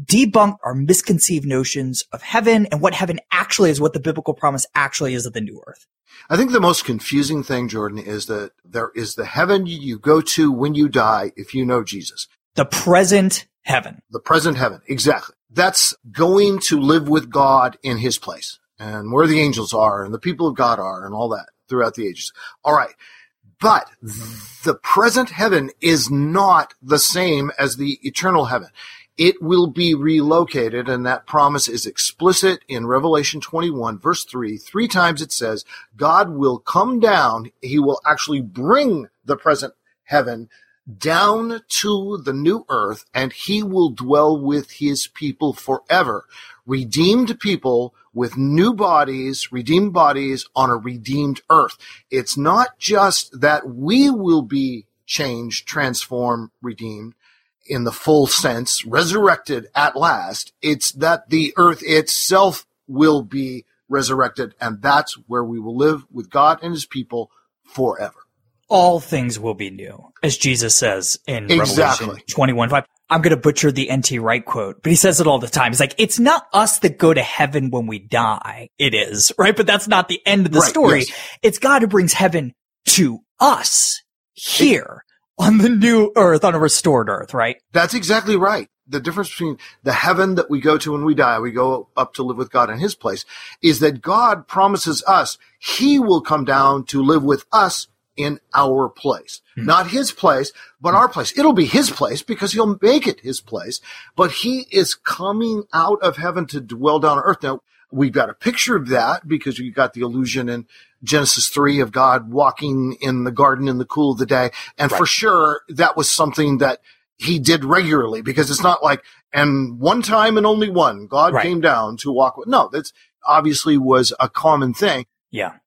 debunk our misconceived notions of heaven and what heaven actually is, what the biblical promise actually is of the new earth. I think the most confusing thing, Jordan, is that there is the heaven you go to when you die if you know Jesus. The present heaven. The present heaven, exactly. That's going to live with God in his place and where the angels are and the people of God are and all that throughout the ages. All right. But the present heaven is not the same as the eternal heaven. It will be relocated, and that promise is explicit in Revelation 21, verse 3. 3 times it says, God will come down. He will actually bring the present heaven down to the new earth, and he will dwell with his people forever. Redeemed people with new bodies, redeemed bodies on a redeemed earth. It's not just that we will be changed, transformed, redeemed in the full sense, resurrected at last. It's that the earth itself will be resurrected, and that's where we will live with God and his people forever. All things will be new, as Jesus says in Revelation 21:5. I'm going to butcher the N.T. Wright quote, but he says it all the time. He's like, it's not us that go to heaven when we die. It is, right? But that's not the end of the story. Yes. It's God who brings heaven to us here on the new earth, on a restored earth, right? That's exactly right. The difference between the heaven that we go to when we die, we go up to live with God in his place, is that God promises us he will come down to live with us in our place. Not his place, but our place. It'll be his place because he'll make it his place, but he is coming out of heaven to dwell down on earth. Now, we've got a picture of that because you got the illusion in Genesis 3 of God walking in the garden in the cool of the day. And for sure, that was something that he did regularly, because it's not like, and one time and only one, God came down to walk with. No, that's obviously was a common thing. Yeah.